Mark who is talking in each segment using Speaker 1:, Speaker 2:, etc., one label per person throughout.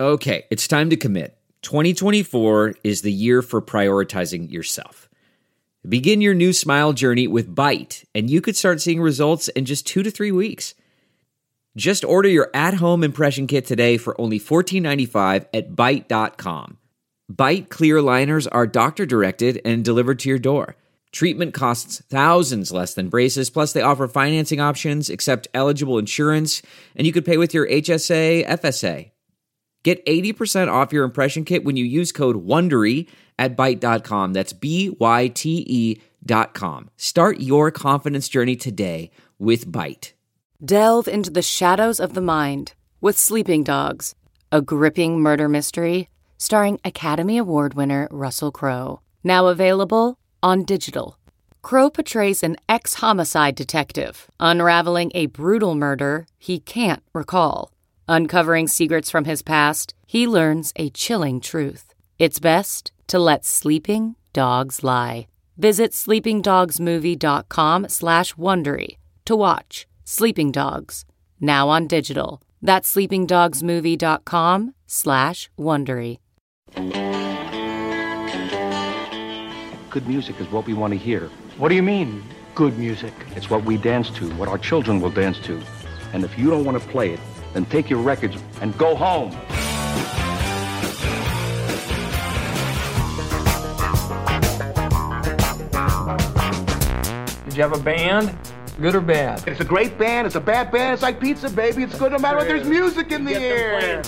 Speaker 1: Okay, it's time to commit. 2024 is the year for prioritizing yourself. Begin your new smile journey with Byte, and you could start seeing results in just 2 to 3 weeks. Just order your at-home impression kit today for only $14.95 at Byte.com. Byte clear liners are doctor-directed and delivered to your door. Treatment costs thousands less than braces, plus they offer financing options, accept eligible insurance, and you could pay with your HSA, FSA. Get 80% off your impression kit when you use code WONDERY at Byte.com. That's BYTE.com. Start your confidence journey today with Byte.
Speaker 2: Delve into the shadows of the mind with Sleeping Dogs, a gripping murder mystery starring Academy Award winner Russell Crowe. Now available on digital. Crowe portrays an ex-homicide detective unraveling a brutal murder he can't recall. Uncovering secrets from his past, he learns a chilling truth. It's best to let sleeping dogs lie. Visit sleepingdogsmovie.com/Wondery to watch Sleeping Dogs, now on digital. That's sleepingdogsmovie.com/Wondery.
Speaker 3: Good music is what we want to hear.
Speaker 4: What do you mean, good music?
Speaker 3: It's what we dance to, what our children will dance to. And if you don't want to play it, then take your records and go home.
Speaker 4: Did you have a band? Good or bad?
Speaker 5: It's a great band. It's a bad band. It's like pizza, baby. It's good no matter what. There's music in the air.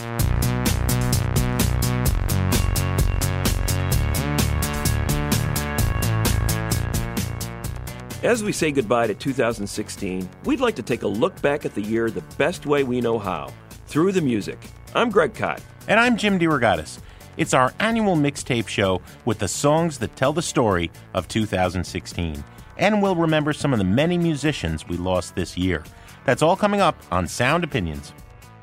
Speaker 6: As we say goodbye to 2016, we'd like to take a look back at the year the best way we know how, through the music. I'm Greg Kot.
Speaker 7: And I'm Jim DeRogatis. It's our annual mixtape show with the songs that tell the story of 2016. And we'll remember some of the many musicians we lost this year. That's all coming up on Sound Opinions.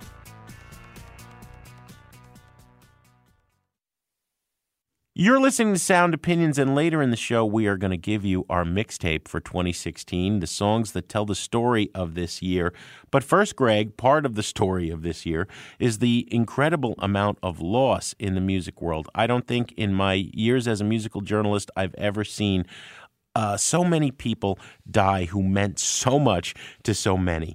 Speaker 7: You're listening to Sound Opinions, and later in the show, we are going to give you our mixtape for 2016, the songs that tell the story of this year. But first, Greg, part of the story of this year is the incredible amount of loss in the music world. I don't think in my years as a musical journalist I've ever seen so many people die who meant so much to so many.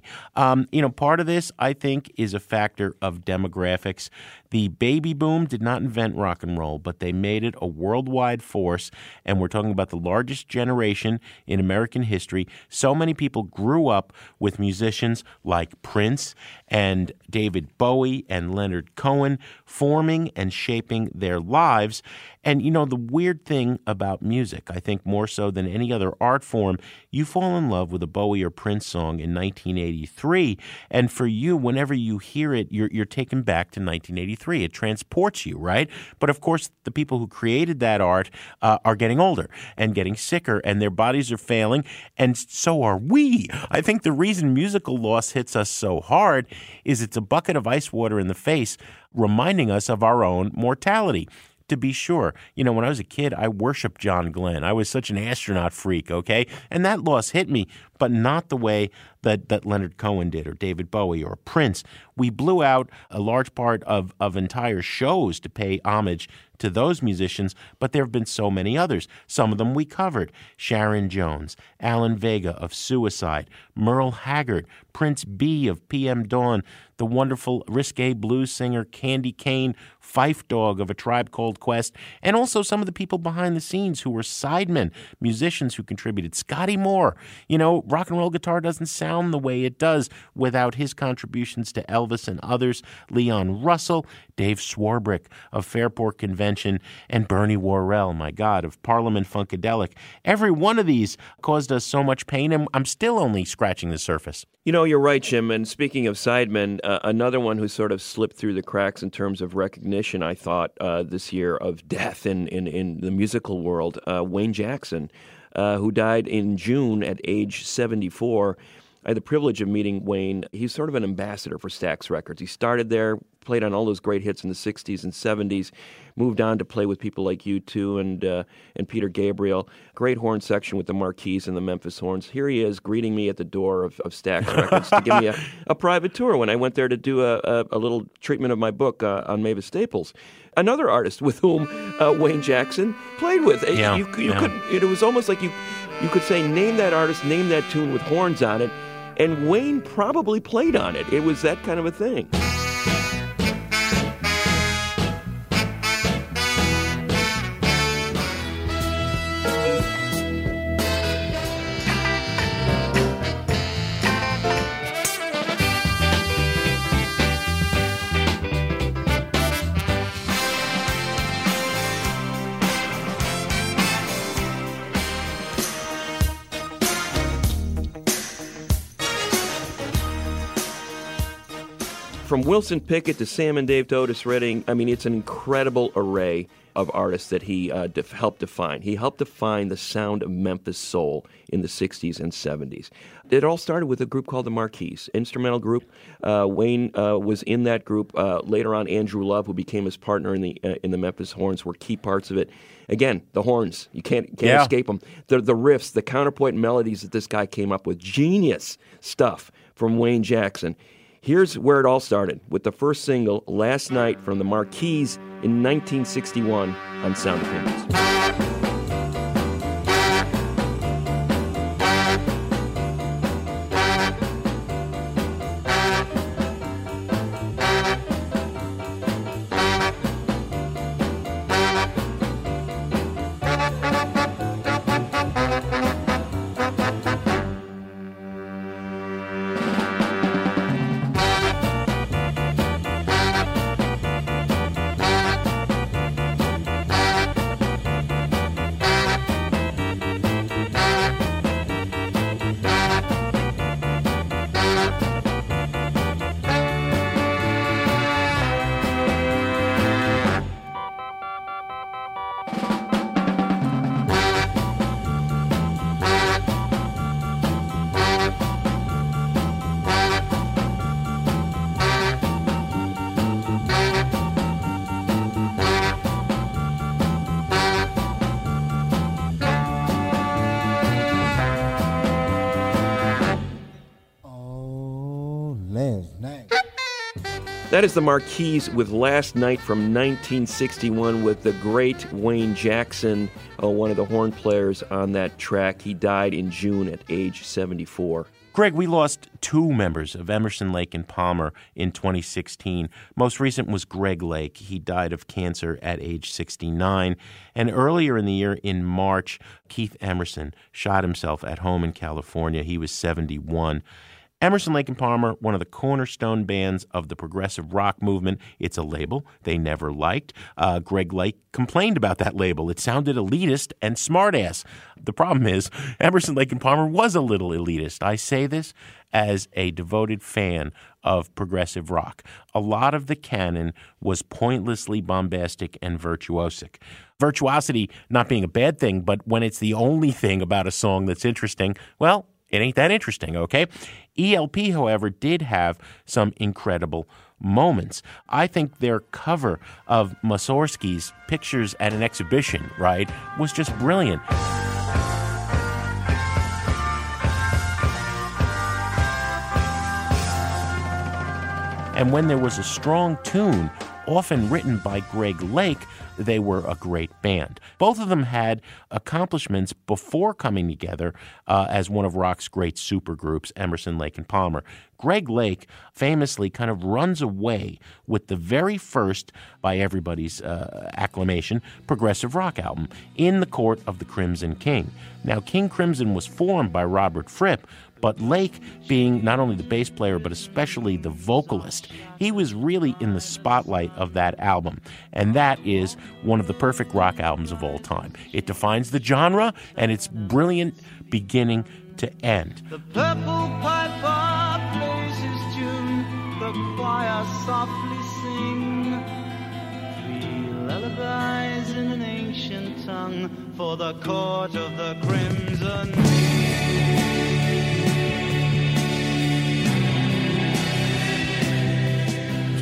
Speaker 7: Part of this, I think, is a factor of demographics. The baby boom did not invent rock and roll, but they made it a worldwide force, and we're talking about the largest generation in American history. So many people grew up with musicians like Prince and David Bowie and Leonard Cohen forming and shaping their lives. And, the weird thing about music, I think more so than any other art form, you fall in love with a Bowie or Prince song in 1983, and for you, whenever you hear it, you're taken back to 1983. It transports you, right? But of course, the people who created that art are getting older and getting sicker, and their bodies are failing, and so are we. I think the reason musical loss hits us so hard is it's a bucket of ice water in the face, reminding us of our own mortality. To be sure, when I was a kid, I worshiped John Glenn. I was such an astronaut freak, okay? And that loss hit me, but not the way that Leonard Cohen did or David Bowie or Prince. We blew out a large part of entire shows to pay homage to those musicians, but there have been so many others. Some of them we covered. Sharon Jones, Alan Vega of Suicide, Merle Haggard, Prince B of PM Dawn, the wonderful risque blues singer Candy Kane, Fife Dog of A Tribe Called Quest, and also some of the people behind the scenes who were sidemen, musicians who contributed. Scotty Moore, rock and roll guitar doesn't sound the way it does without his contributions to Elvis and others. Leon Russell, Dave Swarbrick of Fairport Convention, and Bernie Worrell, my God, of Parliament Funkadelic. Every one of these caused us so much pain, and I'm still only scratching the surface.
Speaker 6: You're right, Jim. And speaking of sidemen, another one who sort of slipped through the cracks in terms of recognition, I thought, this year of death in the musical world, Wayne Jackson, who died in June at age 74. I had the privilege of meeting Wayne. He's sort of an ambassador for Stax Records. He started there, played on all those great hits in the 60s and 70s, moved on to play with people like U2 and Peter Gabriel. Great horn section with the Marquis and the Memphis Horns. Here he is greeting me at the door of Stax Records to give me a private tour when I went there to do a little treatment of my book on Mavis Staples. Another artist with whom Wayne Jackson played with. It was almost like you could say, name that artist, name that tune with horns on it, and Wayne probably played on it. It was that kind of a thing. From Wilson Pickett to Sam and Dave to Otis Redding, I mean, it's an incredible array of artists that he helped define. He helped define the sound of Memphis soul in the 60s and 70s. It all started with a group called the Marquis, instrumental group. Wayne was in that group. Later on, Andrew Love, who became his partner in the Memphis Horns, were key parts of it. Again, the horns, you can't escape them. The riffs, the counterpoint melodies that this guy came up with, genius stuff from Wayne Jackson. Here's where it all started, with the first single, Last Night, from the Marquis in 1961 on Sound Opinions. That is the Marquis with Last Night from 1961 with the great Wayne Jackson, one of the horn players on that track. He died in June at age 74.
Speaker 7: Greg, we lost two members of Emerson, Lake and Palmer in 2016. Most recent was Greg Lake. He died of cancer at age 69. And earlier in the year, in March, Keith Emerson shot himself at home in California. He was 71. Emerson, Lake and Palmer, one of the cornerstone bands of the progressive rock movement. It's a label they never liked. Greg Lake complained about that label. It sounded elitist and smartass. The problem is, Emerson, Lake and Palmer was a little elitist. I say this as a devoted fan of progressive rock. A lot of the canon was pointlessly bombastic and virtuosic. Virtuosity not being a bad thing, but when it's the only thing about a song that's interesting, well, it ain't that interesting, okay? ELP, however, did have some incredible moments. I think their cover of Mussorgsky's Pictures at an Exhibition, right, was just brilliant. And when there was a strong tune, often written by Greg Lake, they were a great band. Both of them had accomplishments before coming together as one of rock's great supergroups, Emerson, Lake and Palmer. Greg Lake famously kind of runs away with the very first, by everybody's acclamation, progressive rock album, In the Court of the Crimson King. Now, King Crimson was formed by Robert Fripp, but Lake, being not only the bass player, but especially the vocalist, he was really in the spotlight of that album. And that is one of the perfect rock albums of all time. It defines the genre, and it's brilliant beginning to end.
Speaker 8: The purple piper plays his tune, the choir softly sing. 3 lullabies in an ancient tongue for the court of the crimson king.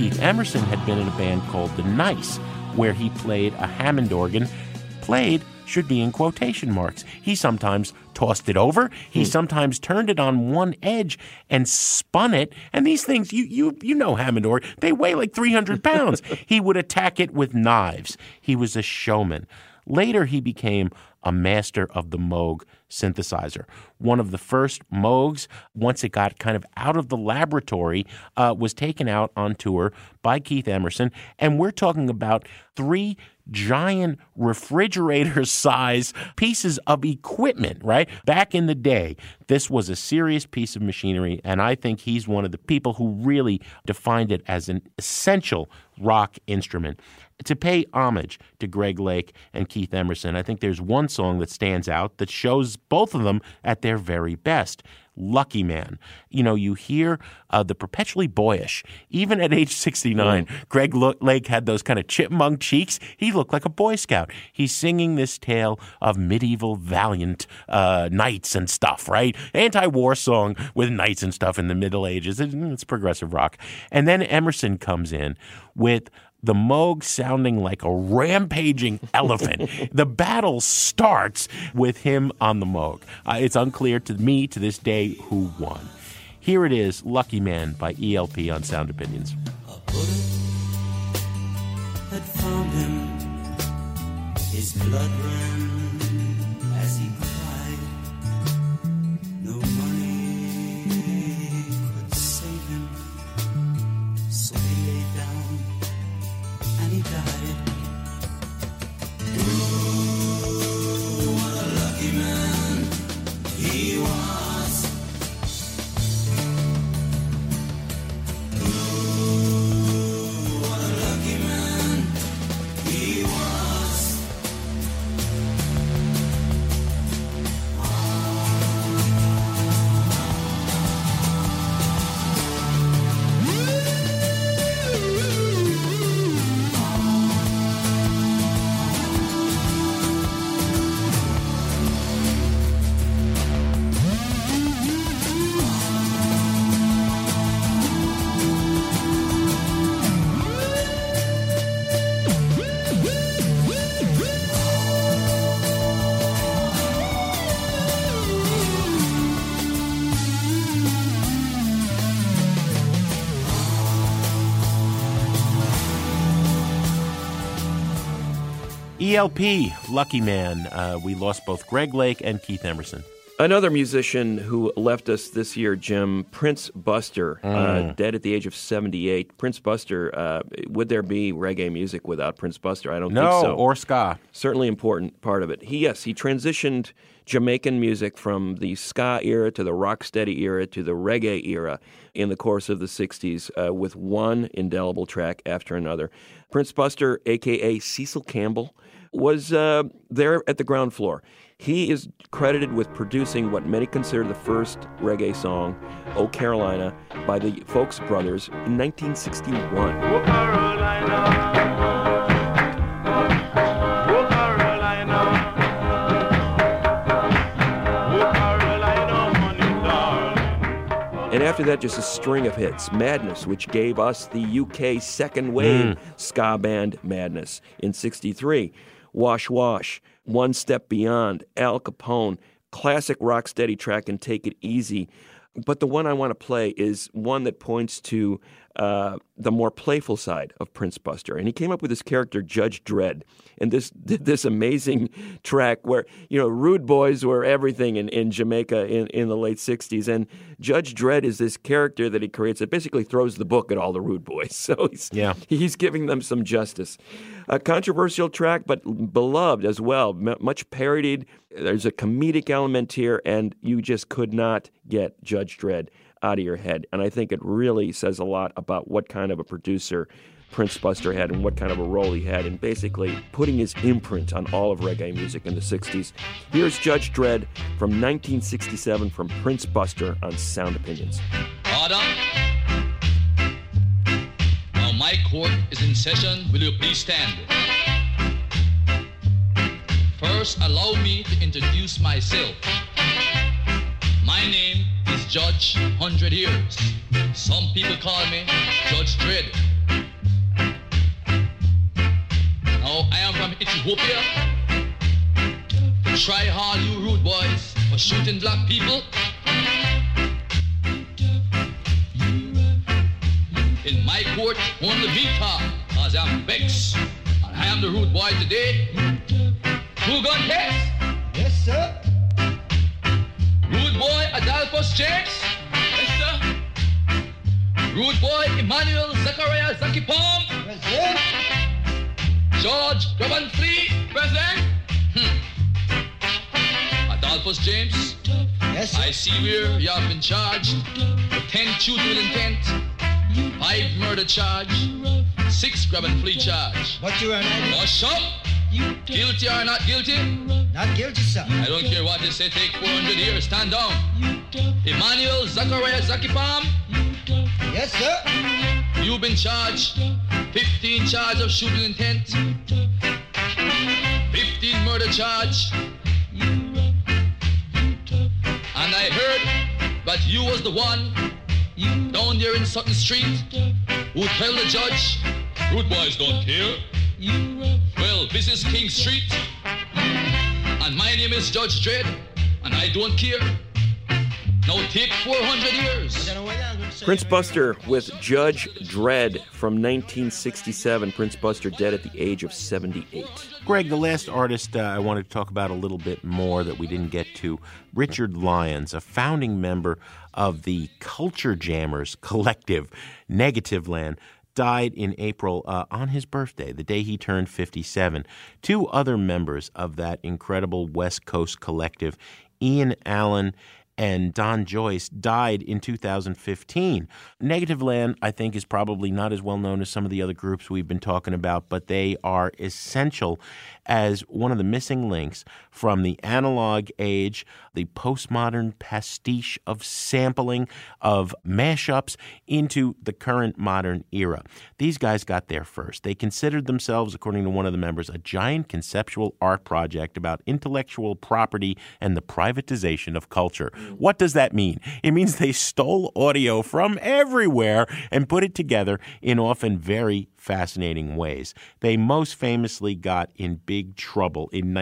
Speaker 7: Keith Emerson had been in a band called The Nice, where he played a Hammond organ. Played should be in quotation marks. He sometimes tossed it over. He sometimes turned it on one edge and spun it. And these things, you know Hammond organ, they weigh like 300 pounds. He would attack it with knives. He was a showman. Later, he became a master of the Moog synthesizer. One of the first Moogs, once it got kind of out of the laboratory, was taken out on tour by Keith Emerson. And we're talking about 3 giant refrigerator-size pieces of equipment, right? Back in the day, this was a serious piece of machinery, and I think he's one of the people who really defined it as an essential rock instrument. To pay homage to Greg Lake and Keith Emerson, I think there's one song that stands out that shows both of them at their very best. Lucky Man. You know, you hear the perpetually boyish. Even at age 69, Greg Lake had those kind of chipmunk cheeks. He looked like a Boy Scout. He's singing this tale of medieval valiant knights and stuff, right? Anti-war song with knights and stuff in the Middle Ages. It's progressive rock. And then Emerson comes in with the Moog sounding like a rampaging elephant. The battle starts with him on the Moog. It's unclear to me to this day who won. Here it is, Lucky Man by ELP on Sound Opinions.
Speaker 8: A bullet had found him, his blood ran as he cried. No money could save him, so he lay down and he died. Ooh, what a lucky man he was. Ooh, what a lucky man he was.
Speaker 7: ELP, Lucky Man. We lost both Greg Lake and Keith Emerson.
Speaker 6: Another musician who left us this year, Jim, Prince Buster, dead at the age of 78. Prince Buster, would there be reggae music without Prince Buster? I don't think so.
Speaker 7: No, or ska.
Speaker 6: Certainly important part of it. He transitioned Jamaican music from the ska era to the rocksteady era to the reggae era in the course of the 60s with one indelible track after another. Prince Buster, a.k.a. Cecil Campbell, was there at the ground floor. He is credited with producing what many consider the first reggae song, "Oh Carolina," by the Folks Brothers in 1961.
Speaker 8: Oh Carolina, oh Carolina, oh Carolina, money darling.
Speaker 6: And after that, just a string of hits. Madness, which gave us the UK second wave ska band Madness in 63. Wash Wash, One Step Beyond, Al Capone, classic rocksteady track, and Take It Easy. But the one I want to play is one that points to the more playful side of Prince Buster. And he came up with this character, Judge Dredd, and this amazing track where, you know, Rude Boys were everything in Jamaica in the late 60s. And Judge Dredd is this character that he creates that basically throws the book at all the Rude Boys. So he's giving them some justice. A controversial track, but beloved as well, much parodied. There's a comedic element here, and you just could not get Judge Dredd out of your head. And I think it really says a lot about what kind of a producer Prince Buster had and what kind of a role he had in basically putting his imprint on all of reggae music in the 60s. Here's Judge Dredd from 1967 from Prince Buster on Sound Opinions.
Speaker 9: Order. Now my court is in session. Will you please stand? First, allow me to introduce myself. My name is Judge 100 Years. Some people call me Judge Dredd. I am from Ethiopia. Try hard, you rude boys, for shooting black people. In my court, only Vita, cause I'm vexed. And I am the rude boy today. Two-gun case.
Speaker 8: Yes, sir.
Speaker 9: Rude boy Adolphus James. Yes, sir. Rude boy Emmanuel Zachariah Zaki Palm.
Speaker 8: Yes, sir.
Speaker 9: George Govan Flea, President. Adolphus James.
Speaker 8: Yes, sir.
Speaker 9: I see where you have been charged with 10 shooting with intent, 5 murder charge, 6 grab and flee charge.
Speaker 8: What you are not?
Speaker 9: Hush up! Guilty or not guilty?
Speaker 8: Not guilty, sir.
Speaker 9: I don't care what they say, take 400 years, stand down. Emmanuel Zachariah Zaki Palm,
Speaker 8: Yes, sir.
Speaker 9: you've been charged 15 charge of shooting intent, 15 murder charge. And I heard that you was the one down there in Sutton Street who tell the judge, rude boys don't care. Well, this is King Street, and my name is Judge Dredd, and I don't care. Now take 400 years.
Speaker 6: Prince Buster with Judge Dredd from 1967. Prince Buster dead at the age of 78.
Speaker 7: Greg, the last artist I wanted to talk about a little bit more that we didn't get to, Richard Lyons, a founding member of the Culture Jammers collective, Negativland, died in April on his birthday, the day he turned 57. 2 other members of that incredible West Coast collective, Ian Allen and Don Joyce, died in 2015. Negativland, I think, is probably not as well known as some of the other groups we've been talking about, but they are essential as one of the missing links from the analog age, the postmodern pastiche of sampling, of mashups, into the current modern era. These guys got there first. They considered themselves, according to one of the members, a giant conceptual art project about intellectual property and the privatization of culture. What does that mean? It means they stole audio from everywhere and put it together in often very fascinating ways. They most famously got in big trouble in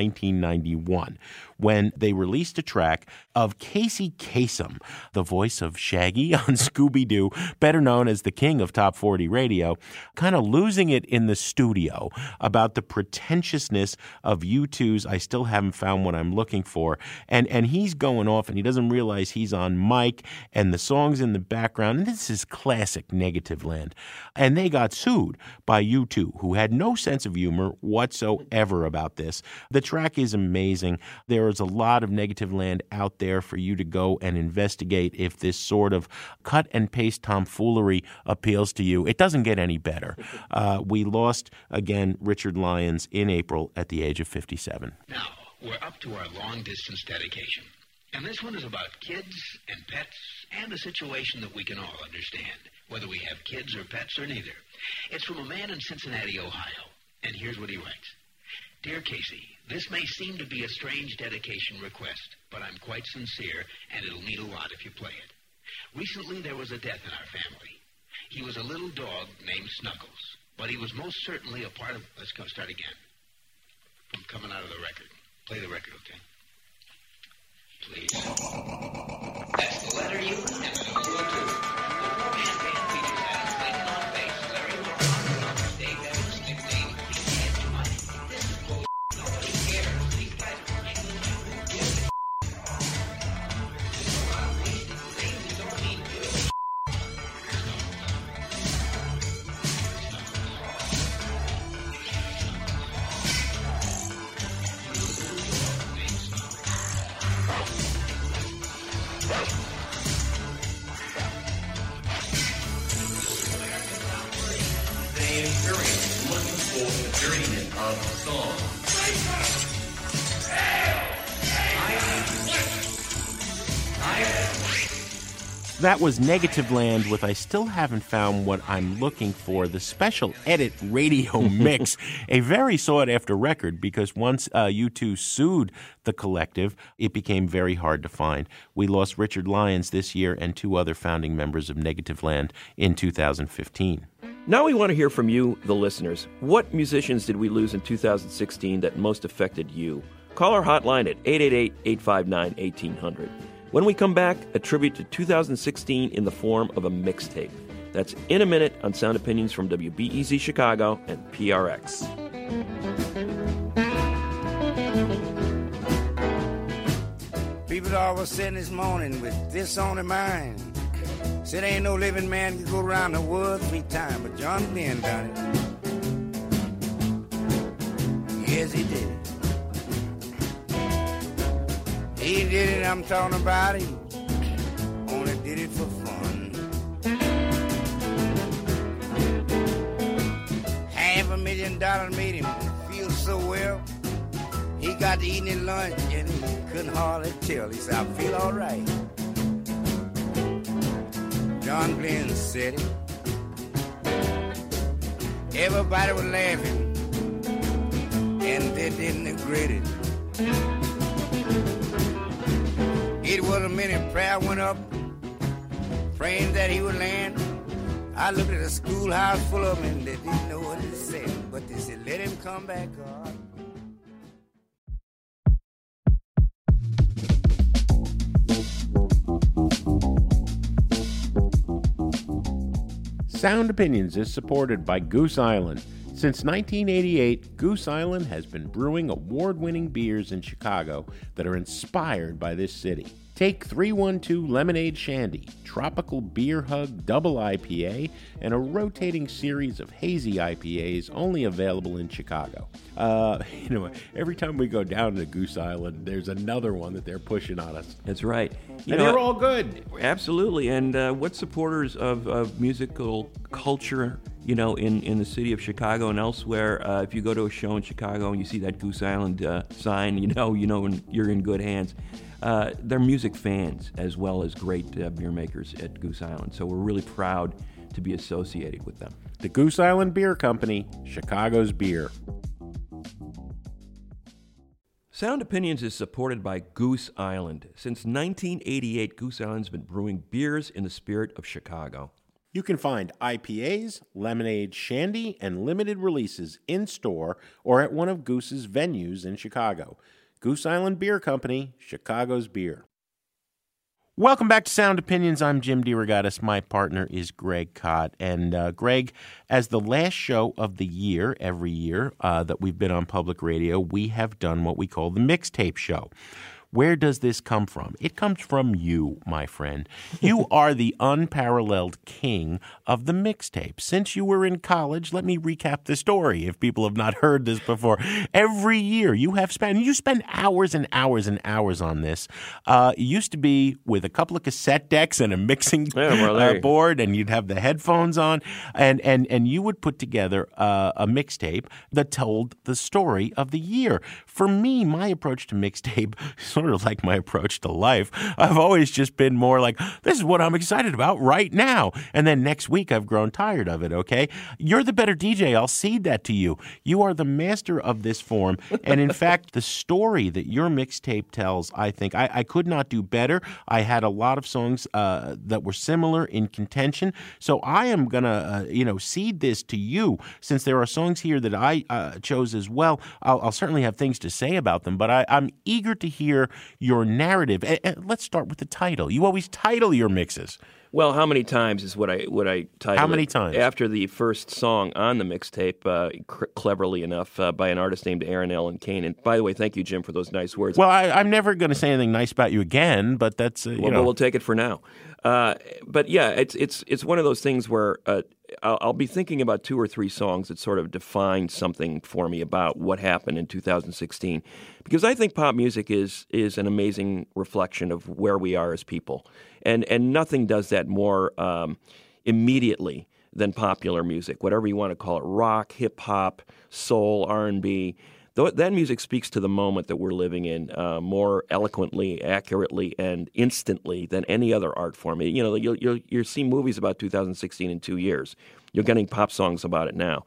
Speaker 7: 1991 when they released a track of Casey Kasem, the voice of Shaggy on Scooby-Doo, better known as the king of Top 40 radio, kind of losing it in the studio about the pretentiousness of U2's I Still Haven't Found What I'm Looking For. And he's going off and he doesn't realize he's on mic and the song's in the background. And this is classic Negativland. And they got sued by U2, who had no sense of humor whatsoever about this. The track is amazing. There is a lot of Negativland out there for you to go and investigate if this sort of cut and paste tomfoolery appeals to you. It doesn't get any better. We lost, again, Richard Lyons in April at the age of 57.
Speaker 10: Now, we're up to our long-distance dedication. And this one is about kids and pets and a situation that we can all understand, whether we have kids or pets or neither. It's from a man in Cincinnati, Ohio. And here's what he writes. Dear Casey, this may seem to be a strange dedication request, but I'm quite sincere, and it'll mean a lot if you play it. Recently, there was a death in our family. He was a little dog named Snuggles, but he was most certainly a part of... Let's go start again. From coming out of the record. Play the record, okay? Please. That's the letter U and the number 2. The four-man band features Adam Clayton on bass, Larry Moore on drums, Dave Evans, Nick Dane, Pete and money. This is bull. Nobody cares. These guys are playing the music. Things don't mean good.
Speaker 7: That was Negativland with I Still Haven't Found What I'm Looking For, the special edit radio mix, a very sought-after record because once U2 sued the collective, it became very hard to find. We lost Richard Lyons this year and 2 other founding members of Negativland in 2015.
Speaker 6: Now we want to hear from you, the listeners. What musicians did we lose in 2016 that most affected you? Call our hotline at 888-859-1800. When we come back, a tribute to 2016 in the form of a mixtape. That's in a minute on Sound Opinions from WBEZ Chicago and PRX.
Speaker 11: People always sitting this morning with this on their mind. Said ain't no living man can go around the world 3 times, but John Glenn done it. Yes, he did it. He did it, I'm talking about him. Only did it for fun. $500,000 made him feel so well. He got to eating his lunch and he couldn't hardly tell. He said, I feel all right. John Glenn said it. Everybody was laughing, and they didn't agree it. It was a minute prayer went up, praying that he would land. I looked at a schoolhouse full of them, and they didn't know what it said, but they said, let him come back, God.
Speaker 7: Sound Opinions is supported by Goose Island. Since 1988, Goose Island has been brewing award-winning beers in Chicago that are inspired by this city. Take 312 Lemonade Shandy, Tropical Beer Hug Double IPA, and a rotating series of hazy IPAs only available in Chicago. Every time we go down to Goose Island, there's another one that they're pushing on us.
Speaker 6: That's right.
Speaker 7: They're all good.
Speaker 6: Absolutely. And what supporters of musical culture, in the city of Chicago and elsewhere, if you go to a show in Chicago and you see that Goose Island sign, you're in good hands. They're music fans as well as great beer makers at Goose Island. So we're really proud to be associated with them.
Speaker 7: The Goose Island Beer Company, Chicago's beer.
Speaker 6: Sound Opinions is supported by Goose Island. Since 1988, Goose Island's been brewing beers in the spirit of Chicago.
Speaker 7: You can find IPAs, lemonade, shandy, and limited releases in-store or at one of Goose's venues in Chicago. Goose Island Beer Company, Chicago's beer. Welcome back to Sound Opinions. I'm Jim DeRogatis. My partner is Greg Kot. And Greg, as the last show of the year, every year that we've been on public radio, we have done what we call the mixtape show. Where does this come from? It comes from you, my friend. You are the unparalleled king of the mixtape. Since you were in college, let me recap the story if people have not heard this before. Every year you spend hours and hours and hours on this. It used to be with a couple of cassette decks and a mixing board, and you'd have the headphones on, and you would put together a mixtape that told the story of the year. For me, my approach to mixtape sort of like my approach to life. I've always just been more like, this is what I'm excited about right now. And then next week, I've grown tired of it, okay? You're the better DJ. I'll cede that to you. You are the master of this form. And in fact, the story that your mixtape tells, I think, I could not do better. I had a lot of songs that were similar in contention. So I am going to, cede this to you. Since there are songs here that I chose as well, I'll certainly have things to say about them. But I'm eager to hear your narrative. And let's start with the title. You always title your mixes.
Speaker 6: Well, how many times is what I titled
Speaker 7: How many
Speaker 6: it.
Speaker 7: times?
Speaker 6: After the first song on the mixtape, cleverly enough, by an artist named Aaron Allen Kane. And by the way, thank you, Jim, for those nice words.
Speaker 7: Well, I'm never going to say anything nice about you again, but that's,
Speaker 6: But we'll take it for now. But yeah, it's one of those things where I'll be thinking about 2 or 3 songs that sort of define something for me about what happened in 2016. Because I think pop music is an amazing reflection of where we are as people. And nothing does that more immediately than popular music, whatever you want to call it, rock, hip-hop, soul, R&B. That music speaks to the moment that we're living in more eloquently, accurately, and instantly than any other art form. You'll see movies about 2016 in 2 years. You're getting pop songs about it now.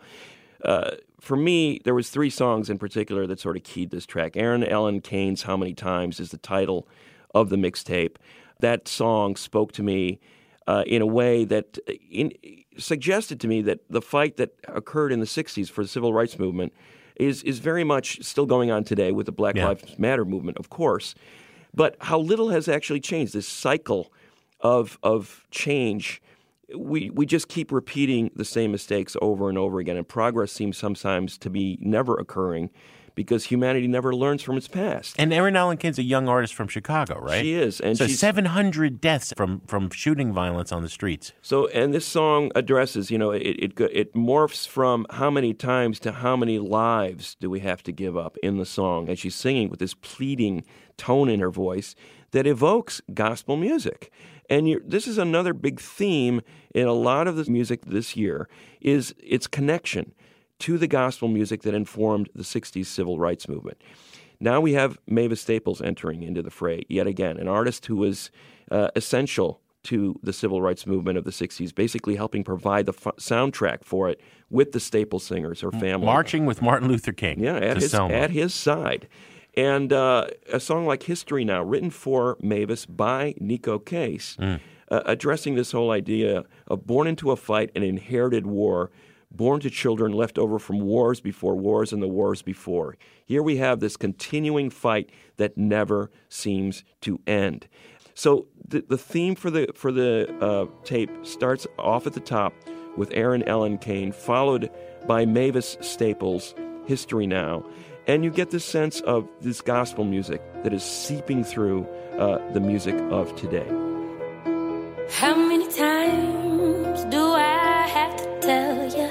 Speaker 6: For me, there was 3 songs in particular that sort of keyed this track. Aaron Allen Kane's "How Many Times" is the title of the mixtape. That song spoke to me in a way that suggested to me that the fight that occurred in the 60s for the civil rights movement is very much still going on today with the Black Lives Matter movement, of course. But how little has actually changed. This cycle of change, we just keep repeating the same mistakes over and over again, and progress seems sometimes to be never occurring because humanity never learns from its past.
Speaker 7: And Erin Allen Kane's a young artist from Chicago, right?
Speaker 6: She is. And
Speaker 7: so 700 deaths from shooting violence on the streets.
Speaker 6: So, and this song addresses, it morphs from how many times to how many lives do we have to give up in the song. And she's singing with this pleading tone in her voice that evokes gospel music. And this is another big theme in a lot of the music this year, is its connection to the gospel music that informed the 60s civil rights movement. Now we have Mavis Staples entering into the fray yet again, an artist who was essential to the civil rights movement of the 60s, basically helping provide the soundtrack for it with the Staples singers, her family.
Speaker 7: Marching with Martin Luther King.
Speaker 6: Yeah, at his side. And a song like History Now, written for Mavis by Neko Case, addressing this whole idea of born into a fight and inherited war, born to children left over from wars before wars and the wars before. Here we have this continuing fight that never seems to end. So the theme for the tape starts off at the top with Erin Allen Kane, followed by Mavis Staples, History Now. And you get this sense of this gospel music that is seeping through the music of today.
Speaker 12: How many times do I have to tell you?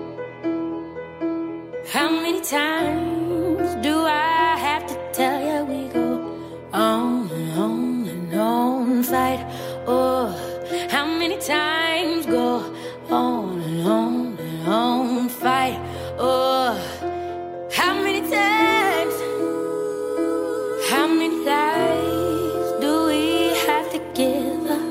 Speaker 12: How many times do I have to tell you? We go on and on and on, fight. Oh, how many times go on and on and on, fight. Oh, how many times, how many lives do we have to give up?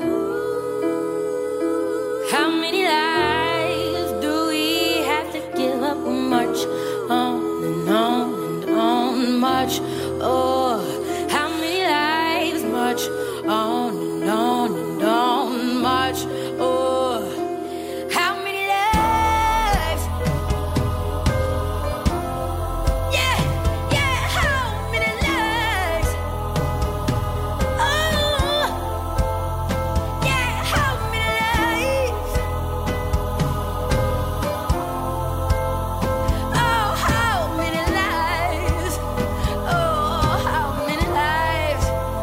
Speaker 12: How many lives do we have to give up? Much on and on and on, much. Oh, how many lives? Much on and on and on, much. Oh, how many lives? Yeah, how many lives? Oh, yeah, how many lives? Oh, how many lives? Oh, how many lives?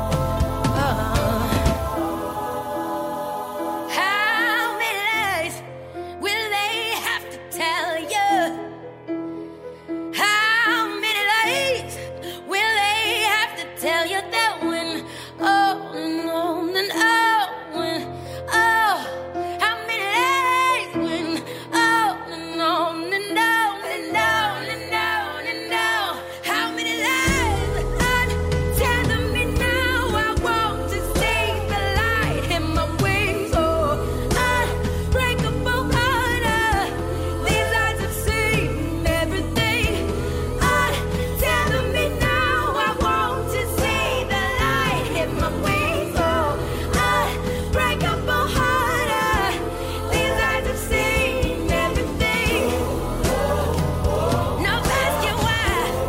Speaker 12: How many lives will they have to tell you? How many lives will they have to tell you that when on and on and on, when oh, how many lives when on and on and on and on and on and on, how many lives? Untether me now, I want to see the light in my wings. Oh, unbreakable heart, these eyes have seen everything. Untether me now, I want to see the light in my wings. Oh, unbreakable heart, these eyes have seen everything. No asking why,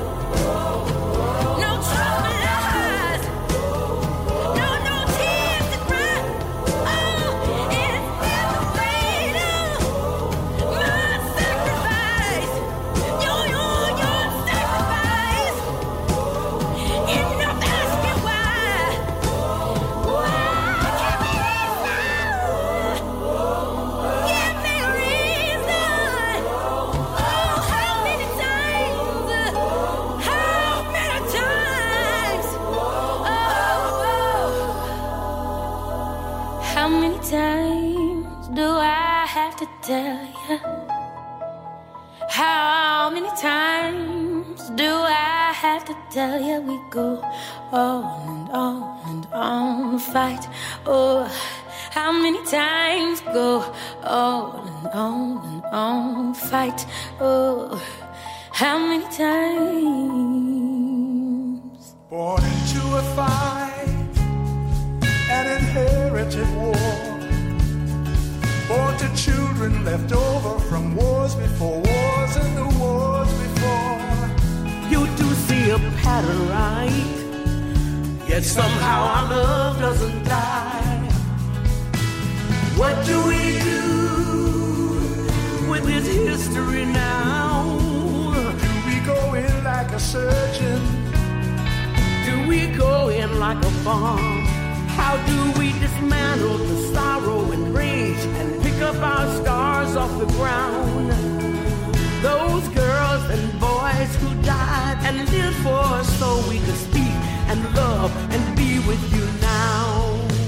Speaker 12: no trouble lies, no tears to cry. Oh, it's never freedom, my sacrifice, your sacrifice. It's no asking why give me reason. Oh, how many times? How many times do I have to tell you? How many times do I have to tell you? We go on and on and on, fight. Oh, how many times go on and on and on, fight. Oh, how many times?
Speaker 13: Born into a fight, an inherited war, children left over from wars before wars and the wars before.
Speaker 8: You do see a pattern, right? Yet somehow our love doesn't die. What do we do with this history now?
Speaker 13: Do we go in like a surgeon?
Speaker 8: Do we go in like a bomb? How do we dismantle the sorrow and rage and pick up our scars off the ground? Those girls and boys who died and lived for us so we could speak and love and be with you now.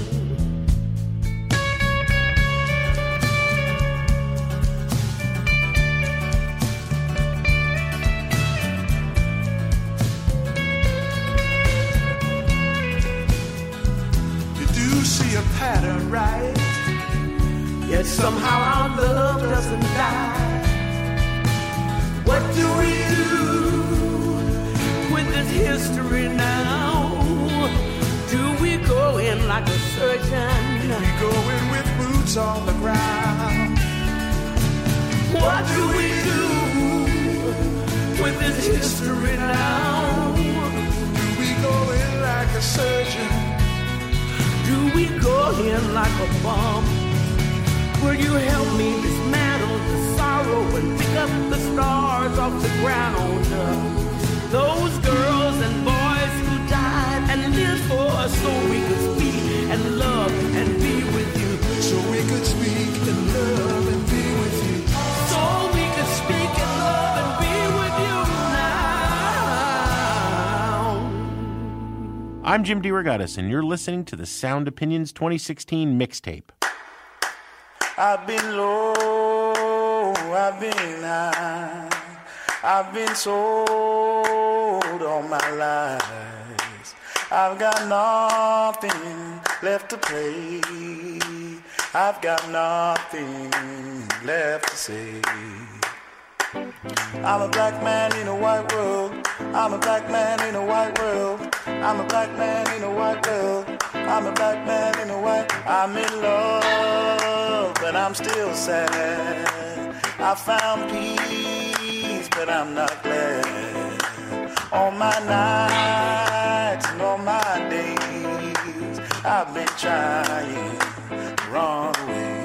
Speaker 13: See a pattern, right?
Speaker 8: Yet somehow our love doesn't die. What do we do with this history now? Do we go in like a surgeon?
Speaker 13: Do we go in with boots on the ground?
Speaker 8: What do we do with this history now?
Speaker 13: Do we go in like a surgeon?
Speaker 8: Do we go in like a bomb? Will you help me dismantle the sorrow and pick up the stars off the ground? Those girls and boys who died and lived for us so we could speak and love and be with you.
Speaker 13: So we could speak and love and be with you.
Speaker 8: So we could speak and love and be with you now.
Speaker 7: I'm Jim DeRogatis, and you're listening to the Sound Opinions 2016 mixtape.
Speaker 13: I've been low, I've been high, I've been sold all my life. I've got nothing left to play, I've got nothing left to say. I'm a black man in a white world, I'm a black man in a white world, I'm a black man in a white world, I'm a black man in a white. I'm in love, but I'm still sad. I found peace, but I'm not glad. All my nights and all my days, I've been trying to run away.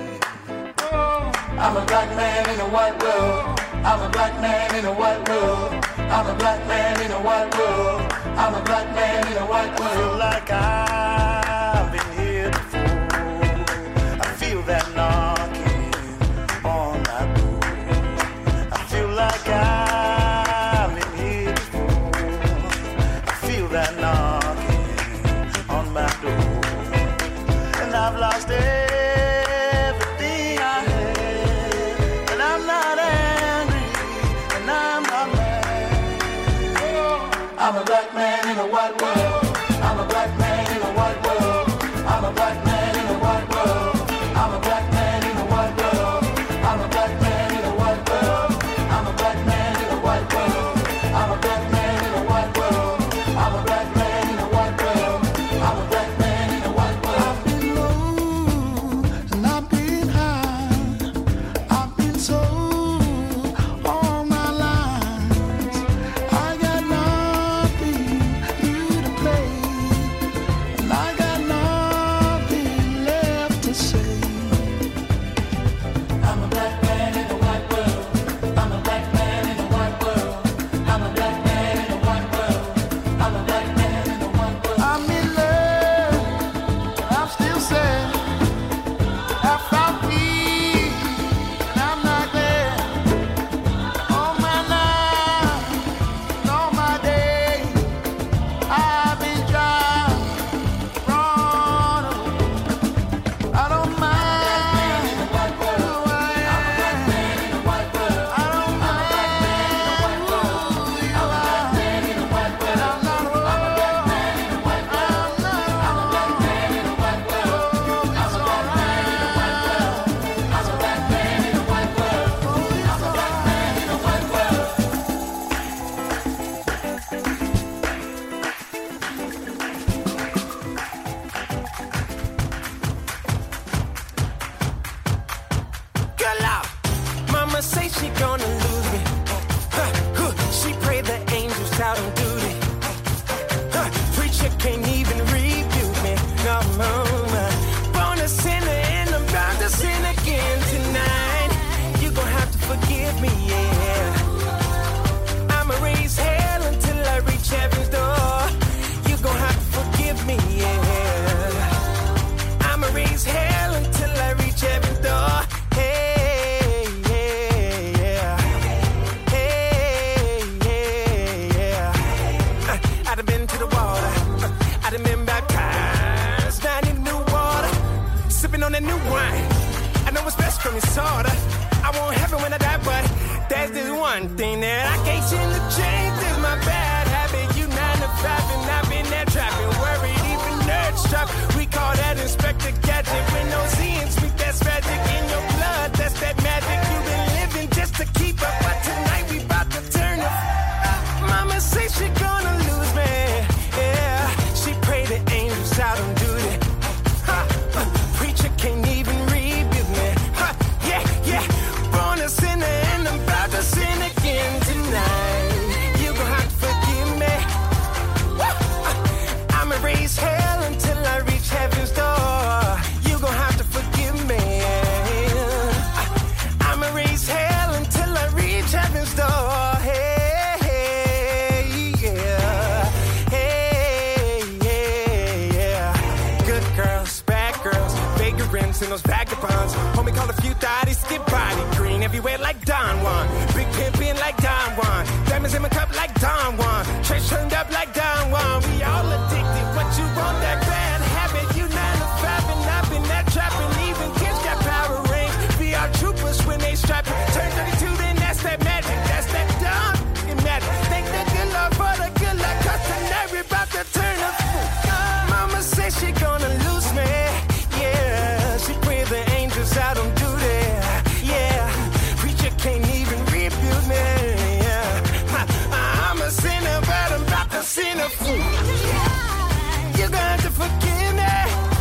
Speaker 13: I'm a black man in a white world, I'm a black man in a white world, I'm a black man in a white world, I'm a black man in a white world. I feel like I've been here before, I feel that knocking on my door. I feel like I've been here before, I feel that knocking on my door. And I've lost everything I had, and I'm not angry, and I'm not mad. I'm a black man in a white world, I'm a black man in a white world, I'm a black man in a white world, I'm a black man in a white world, I'm a black man in a white world, I'm a black man in a white world, I'm a black man in a white world, I'm a black man in a white world, I'm a black man in a white world. I've been low and I've been high, I've been sold all my life. I got nothing new to play,
Speaker 14: that new wine. I know what's best for me, sorta. I won't have it when I die, but there's this one thing that I can't seem to change. Is my bad habit. You 9 to 5 and I've been there trapping, worried, even nerds drop. We call that Inspector Gadget with no Z and speak. That's magic in your blood. That's that magic you've been living just to keep up. But tonight we about to turn up. Mama say she gonna lose me. Yeah, she pray the angels out on duty. Preacher can't even rebuke me. Yeah, born a sinner and I'm about to sin again tonight. You gon' have to forgive me. I'ma raise hell until I reach heaven's door. You gon' have to forgive me. I'ma raise hell until I reach heaven's door. Hey, yeah. Good girls, bad girls, vagrants and those vagabonds. Homie call a few thotties, skip body green everywhere like Don Juan. Big pimpin' like Don Juan. Diamonds in my cup like Don Juan. Trash turned up like Don Juan. We all addicted. What you want, that bad habit? You 9 to 5 and I've been that trapping. Even kids got power rings. VR troopers when they strapping. Turn 32, then that's that magic. That's that Don magic. Thank the good Lord for the good luck. Cause tonight we about to turn up. Mama says she gonna lose me. Yeah, she pray the angels out on duty. Yeah, preacher can't even rebuke me. Yeah, I'm a sinner, but I'm about to sin a fool. You're gonna have to forgive me.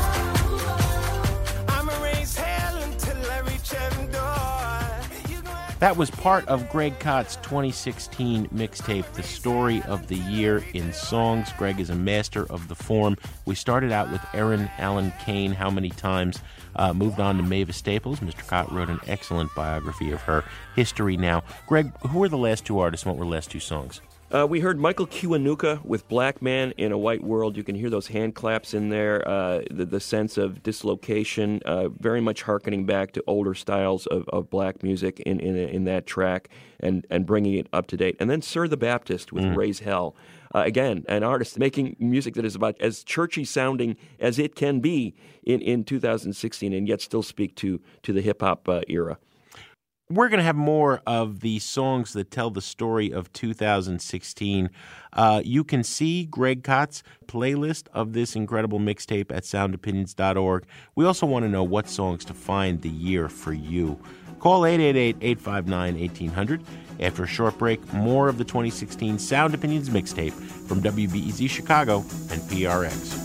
Speaker 14: I'ma raise hell until I reach heaven door.
Speaker 7: That was part of Greg Kott's 2016 mixtape, The Story of the Year in Songs. Greg is a master of the form. We started out with Erin Allen Kane, How Many Times, moved on to Mavis Staples. Mr. Kott wrote an excellent biography of her. History Now. Greg, who were the last two artists and what were the last two songs?
Speaker 6: We heard Michael Kiwanuka with Black Man in a White World. You can hear those hand claps in there, the sense of dislocation, very much hearkening back to older styles of black music in that track and bringing it up to date. And then Sir the Baptist with Raise Hell. Again, an artist making music that is about as churchy sounding as it can be in 2016 and yet still speak to the hip-hop era.
Speaker 7: We're going to have more of the songs that tell the story of 2016. You can see Greg Kott's playlist of this incredible mixtape at soundopinions.org. We also want to know what songs to find the year for you. Call 888-859-1800. After a short break, more of the 2016 Sound Opinions mixtape from WBEZ Chicago and PRX.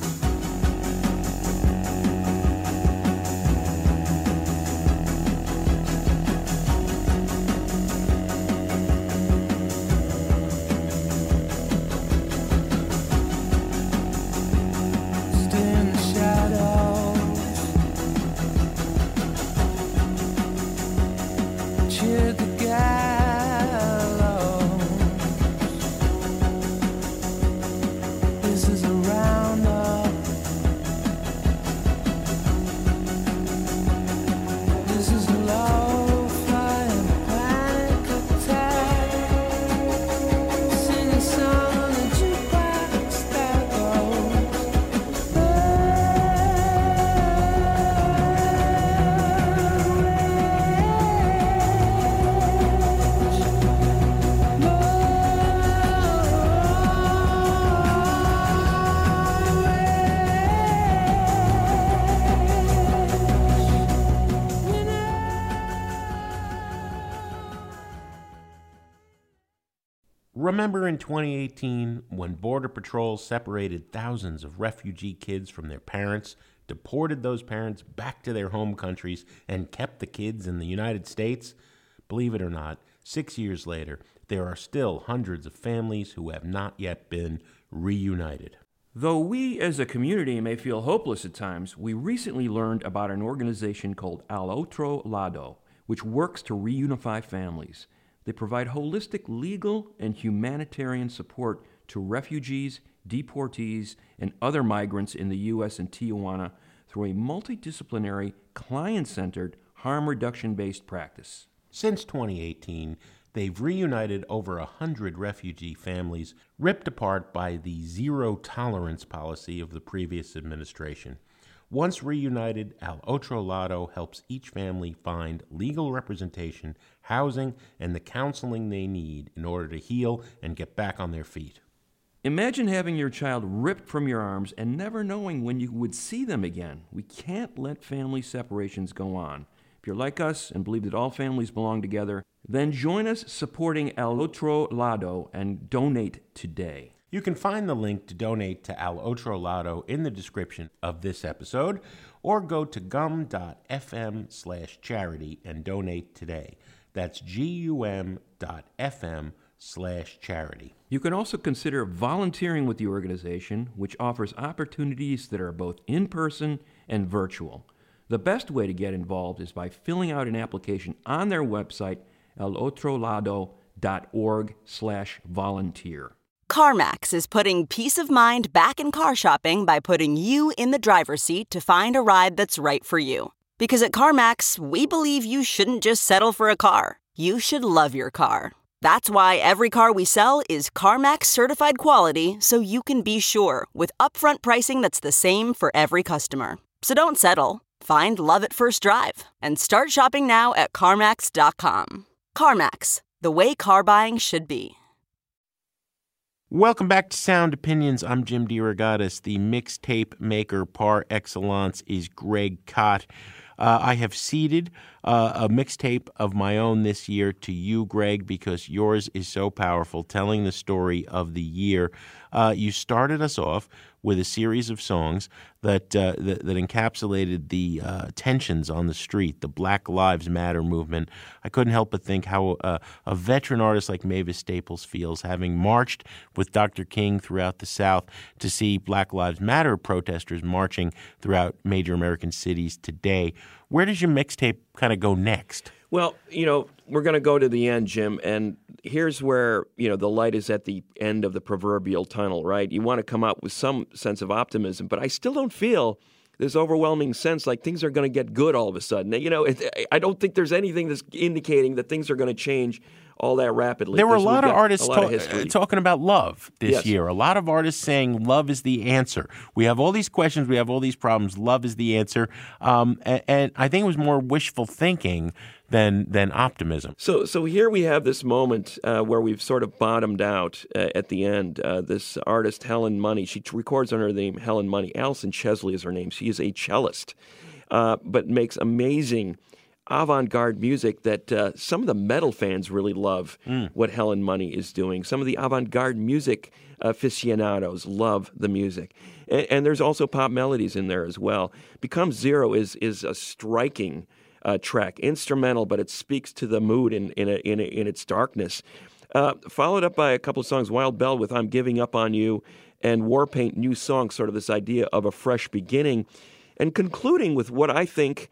Speaker 7: Remember in 2018 when Border Patrol separated thousands of refugee kids from their parents, deported those parents back to their home countries, and kept the kids in the United States? Believe it or not, 6 years later, there are still hundreds of families who have not yet been reunited.
Speaker 6: Though we as a community may feel hopeless at times, we recently learned about an organization called Al Otro Lado, which works to reunify families. They provide holistic legal and humanitarian support to refugees, deportees, and other migrants in the U.S. and Tijuana through a multidisciplinary, client-centered, harm reduction-based practice.
Speaker 7: Since 2018, they've reunited over 100 refugee families ripped apart by the zero-tolerance policy of the previous administration. Once reunited, Al Otro Lado helps each family find legal representation, housing, and the counseling they need in order to heal and get back on their feet.
Speaker 6: Imagine having your child ripped from your arms and never knowing when you would see them again. We can't let family separations go on. If you're like us and believe that all families belong together, then join us supporting Al Otro Lado and donate today.
Speaker 7: You can find the link to donate to Al Otro Lado in the description of this episode, or go to gum.fm/charity and donate today. That's gum.fm/charity.
Speaker 6: You can also consider volunteering with the organization, which offers opportunities that are both in-person and virtual. The best way to get involved is by filling out an application on their website, alotrolado.org/volunteer.
Speaker 15: CarMax is putting peace of mind back in car shopping by putting you in the driver's seat to find a ride that's right for you. Because at CarMax, we believe you shouldn't just settle for a car. You should love your car. That's why every car we sell is CarMax certified quality, so you can be sure with upfront pricing that's the same for every customer. So don't settle. Find love at first drive and start shopping now at CarMax.com. CarMax, the way car buying should be.
Speaker 7: Welcome back to Sound Opinions. I'm Jim DeRogatis. The mixtape maker par excellence is Greg Kot. I have seeded a mixtape of my own this year to you, Greg, because yours is so powerful, telling the story of the year. You started us off with a series of songs that encapsulated the tensions on the street, the Black Lives Matter movement. I couldn't help but think how a veteran artist like Mavis Staples feels, having marched with Dr. King throughout the South, to see Black Lives Matter protesters marching throughout major American cities today. Where does your mixtape kind of go next?
Speaker 6: Well, we're going to go to the end, Jim, and here's where, the light is at the end of the proverbial tunnel, right? You want to come out with some sense of optimism, but I still don't feel this overwhelming sense like things are going to get good all of a sudden. I don't think there's anything that's indicating that things are going to change all that rapidly.
Speaker 7: There were a lot of artists talking about love this year. A lot of artists saying love is the answer. We have all these questions. We have all these problems. Love is the answer. And I think it was more wishful thinking than optimism.
Speaker 6: So here we have this moment where we've sort of bottomed out at the end. This artist, Helen Money, she records under the name Helen Money. Allison Chesley is her name. She is a cellist, but makes amazing avant-garde music that some of the metal fans really love what Helen Money is doing. Some of the avant-garde music aficionados love the music. And there's also pop melodies in there as well. Become Zero is a striking track, instrumental, but it speaks to the mood in its darkness. Followed up by a couple of songs, Wild Bell with I'm Giving Up on You, and Warpaint, New Song, sort of this idea of a fresh beginning. And concluding with what I think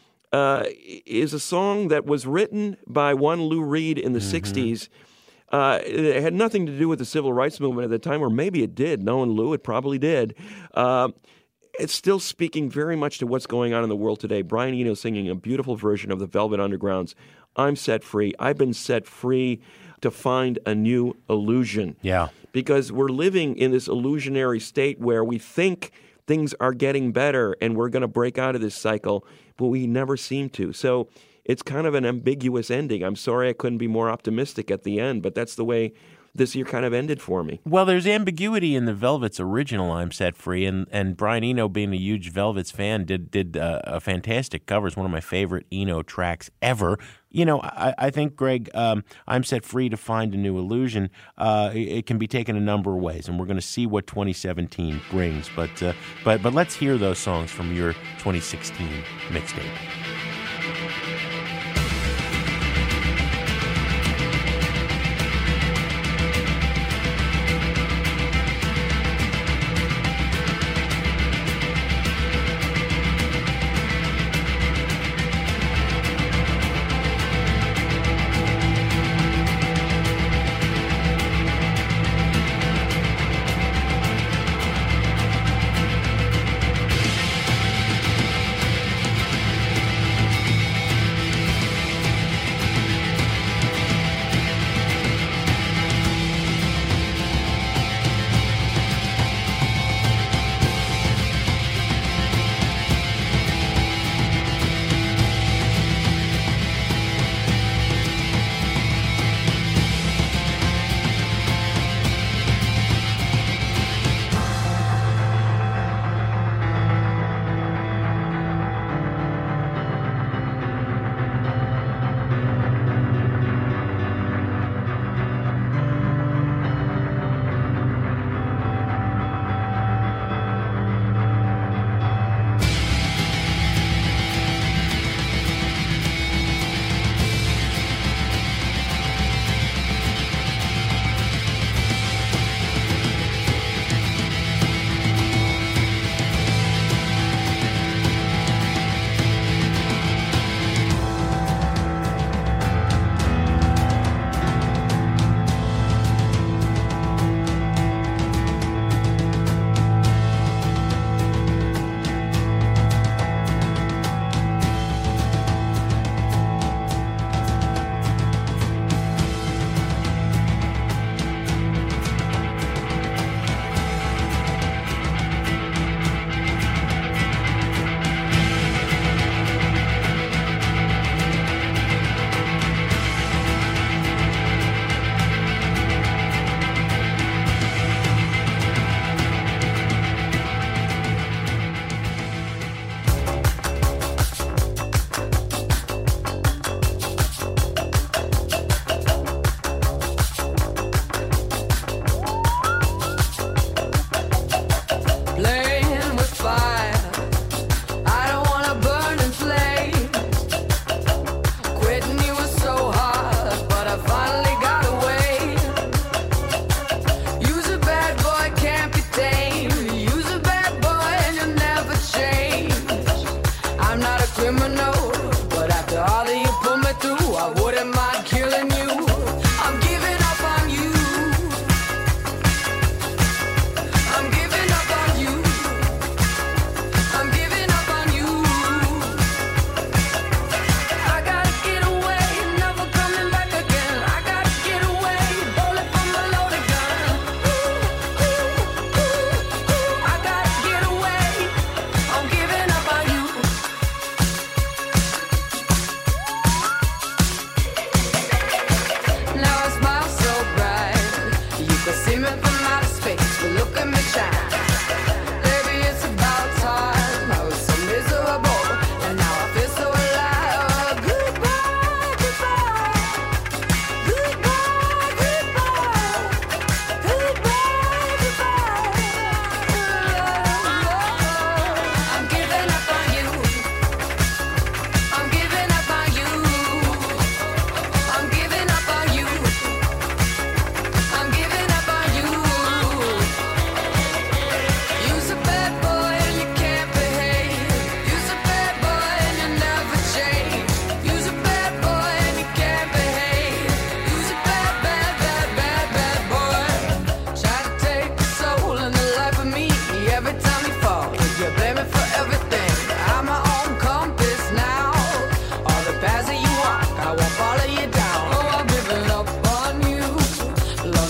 Speaker 6: is a song that was written by one Lou Reed in the 60s. It had nothing to do with the civil rights movement at the time, or maybe it did. Knowing Lou, it probably did. It's still speaking very much to what's going on in the world today. Brian Eno singing a beautiful version of the Velvet Underground's I'm Set Free. I've been set free to find a new illusion.
Speaker 7: Yeah.
Speaker 6: Because we're living in this illusionary state where we think things are getting better and we're going to break out of this cycle, but we never seem to. So it's kind of an ambiguous ending. I'm sorry I couldn't be more optimistic at the end, but that's the way this year kind of ended for me.
Speaker 7: Well, there's ambiguity in the Velvet's original I'm Set Free, and Brian Eno, being a huge Velvet's fan, did a fantastic cover. It's one of my favorite Eno tracks ever. I think, Greg, I'm Set Free to find a new illusion. It can be taken a number of ways, and we're going to see what 2017 brings. But let's hear those songs from your 2016 mixtape.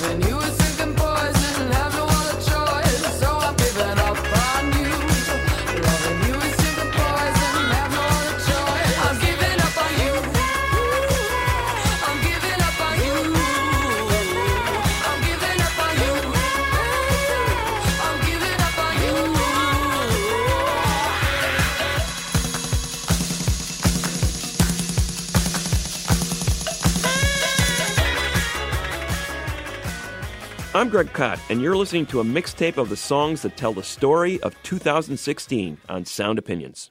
Speaker 6: I'm Greg Kot, and you're listening to a mixtape of the songs that tell the story of 2016 on Sound Opinions.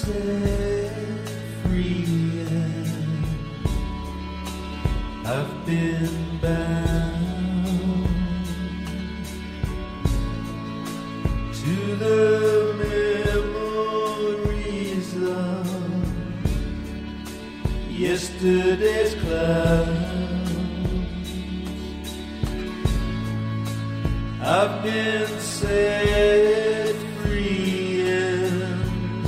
Speaker 13: set free and I've been bound to the memories of yesterday's clouds. I've been set free and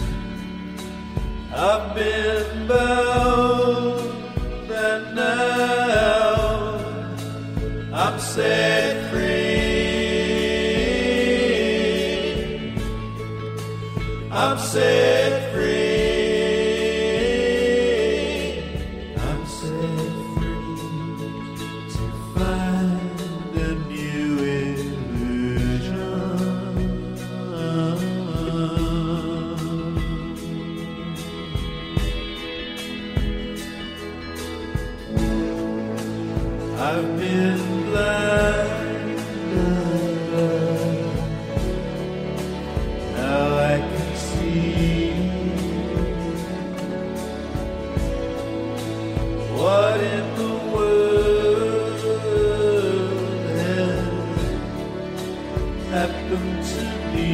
Speaker 13: I've been bound, and now I'm set free. I'm set free. I'm set free to find a new I've been blind, now I can see what in the world has happened to me.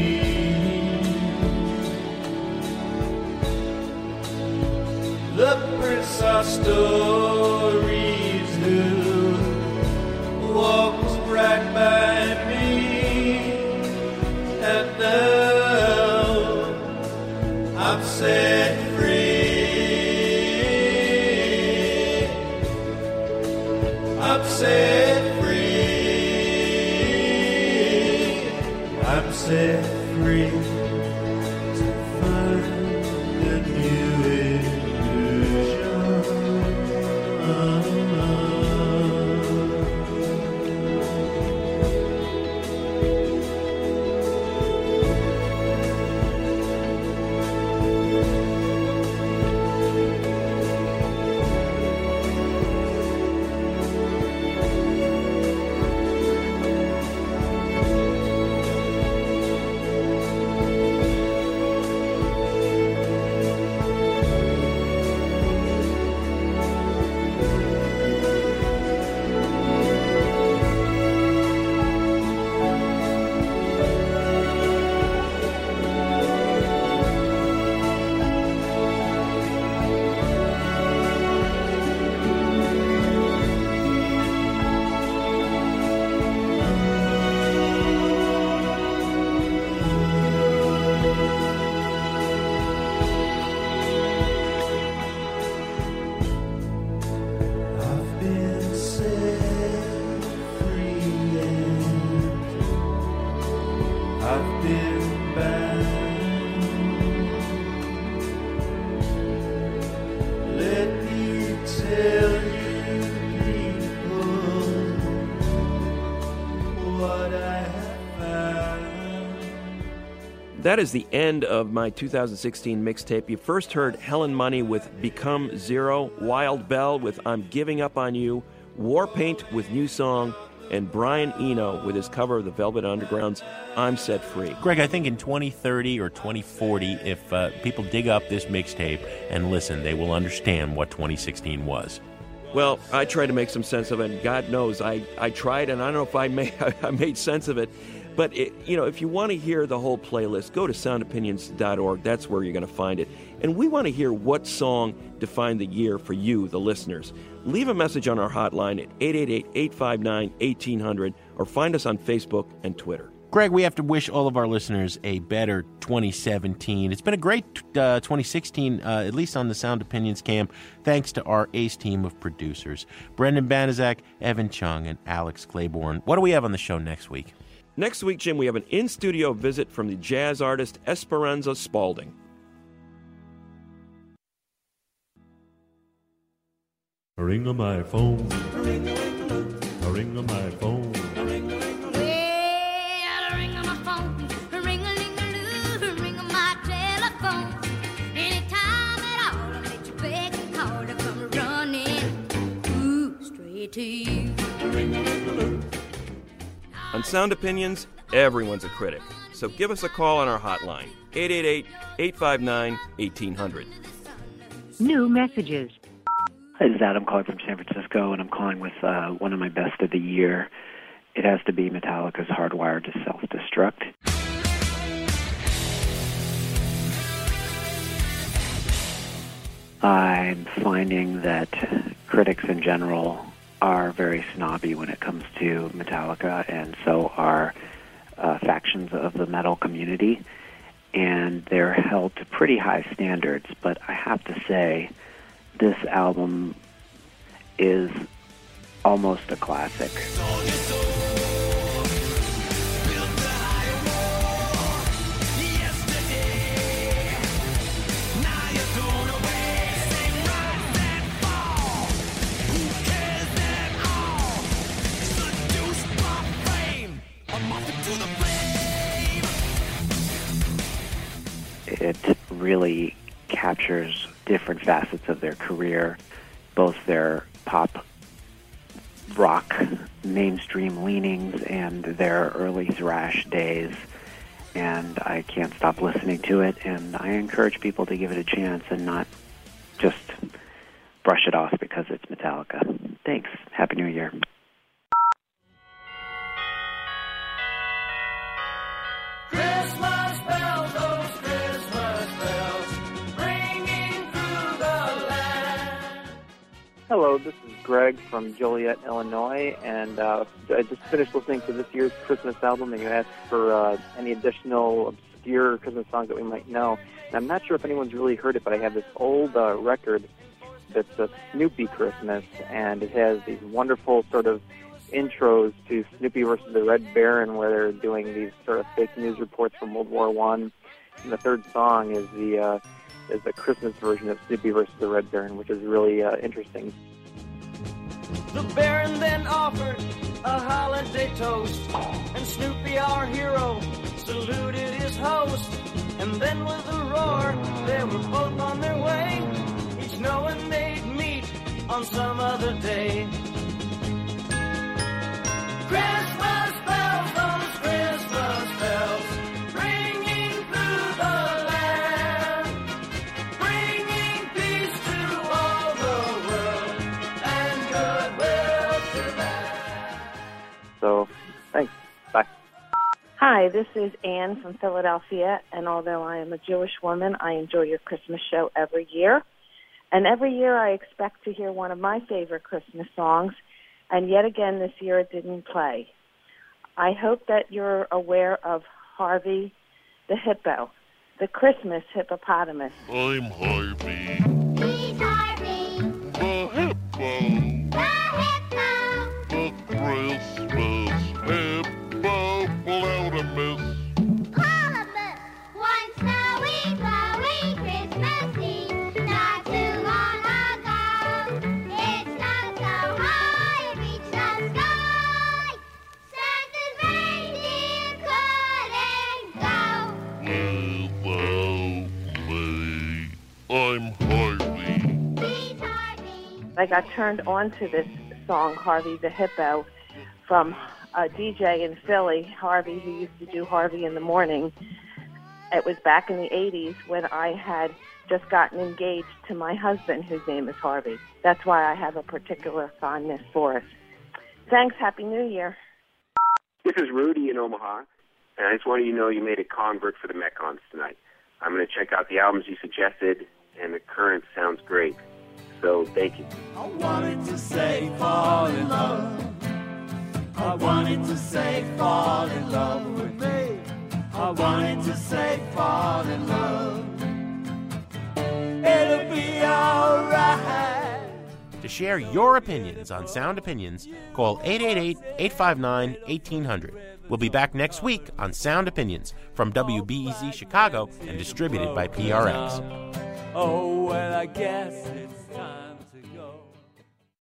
Speaker 13: The prints are stories who walks right by me, and now I'm set free. I'm set free. I'm set free to find a new
Speaker 6: That is the end of my 2016 mixtape. You first heard Helen Money with Become Zero, Wild Bell with I'm Giving Up on You, Warpaint with New Song, and Brian Eno with his cover of the Velvet Underground's I'm Set Free.
Speaker 7: Greg, I think in 2030 or 2040, if people dig up this mixtape and listen, they will understand what 2016 was.
Speaker 6: Well, I tried to make some sense of it, and God knows I tried, and I don't know if I made sense of it. But, if you want to hear the whole playlist, go to soundopinions.org. That's where you're going to find it. And we want to hear what song defined the year for you, the listeners. Leave a message on our hotline at 888-859-1800 or find us on Facebook and Twitter.
Speaker 7: Greg, we have to wish all of our listeners a better 2017. It's been a great 2016, at least on the Sound Opinions camp, thanks to our ace team of producers, Brendan Banaszak, Evan Chung, and Alex Claiborne. What do we have on the show next week?
Speaker 6: Next week, Jim, we have an in-studio visit from the jazz artist Esperanza Spalding.
Speaker 16: Ring on my phone. Ring on my phone.
Speaker 12: To you.
Speaker 6: On Sound Opinions, everyone's a critic. So give us a call on our hotline, 888-859-1800.
Speaker 17: New messages.
Speaker 18: Hi, this is Adam calling from San Francisco, and I'm calling with one of my best of the year. It has to be Metallica's Hardwired to Self-Destruct. I'm finding that critics in general are very snobby when it comes to Metallica, and so are factions of the metal community, and they're held to pretty high standards. But I have to say, this album is almost a classic. It really captures different facets of their career, both their pop rock mainstream leanings and their early thrash days, and I can't stop listening to it, and I encourage people to give it a chance and not just brush it off because it's Metallica. Thanks. Happy New Year.
Speaker 13: Christmas bells, those Christmas bells, ringing through the land.
Speaker 19: Hello, this is Greg from Joliet, Illinois, and I just finished listening to this year's Christmas album, and you asked for any additional obscure Christmas songs that we might know. And I'm not sure if anyone's really heard it, but I have this old record that's a Snoopy Christmas, and it has these wonderful sort of intros to Snoopy versus the Red Baron, where they're doing these sort of fake news reports from World War I. And the third song is the Christmas version of Snoopy versus the Red Baron, which is really interesting.
Speaker 8: The Baron then offered a holiday toast, and Snoopy, our hero, saluted his host. And then with a roar, they were both on their way, each knowing they'd meet on some other day. Christmas bells, those Christmas bells, ringing through the land, bringing peace to all the world and goodwill to man.
Speaker 19: So, thanks. Bye.
Speaker 20: Hi, this is Anne from Philadelphia, and although I am a Jewish woman, I enjoy your Christmas show every year. And every year I expect to hear one of my favorite Christmas songs, and yet again this year it didn't play. I hope that you're aware of Harvey the Hippo, the Christmas hippopotamus.
Speaker 16: I'm Harvey.
Speaker 13: He's Harvey.
Speaker 16: The hippo.
Speaker 13: The hippo.
Speaker 16: The Christmas hippopotamus.
Speaker 13: Potamus. One snowy, glowy Christmas Eve, not too long ago. It snowed so high it reached the sky. Santa's reindeer couldn't go.
Speaker 16: Without me, I'm Harvey.
Speaker 13: He's Harvey.
Speaker 20: I got turned on to this song, Harvey the Hippo, from a DJ in Philly, Harvey, who used to do Harvey in the Morning. It was back in the 80s when I had just gotten engaged to my husband, whose name is Harvey. That's why I have a particular fondness for it. Thanks. Happy New Year.
Speaker 21: This is Rudy in Omaha, and I just wanted you to know you made a convert for the Metcons tonight. I'm going to check out the albums you suggested, and the current sounds great. So, thank you.
Speaker 13: I wanted to say fall in love. I wanted to say fall in love with me. I wanted to say fall in love. It'll be alright.
Speaker 7: To share your opinions on Sound Opinions, call 888-859-1800. We'll be back next week on Sound Opinions from WBEZ Chicago and distributed by PRX.
Speaker 8: Oh, well, I guess it's time.